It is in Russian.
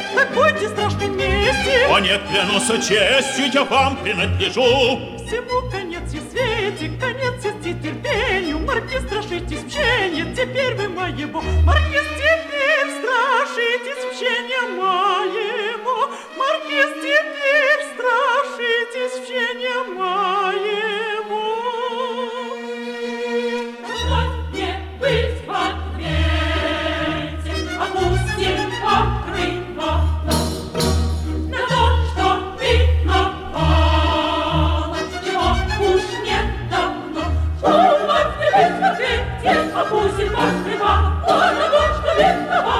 такой-то страшной мести. О нет, клянусь честью, я вам принадлежу. Всему конец и свете, конец и терпению. Маркиз, страшитесь мщения, теперь вы моего. Маркиз, теперь страшитесь мщения моего. Маркиз, теперь страшитесь мщения моего. Вновь не быть в ответе, опустим покрывало на то, что видновало, чего уж нет давно. Вновь не быть в ответе, опустим покрывало на то, что видновало.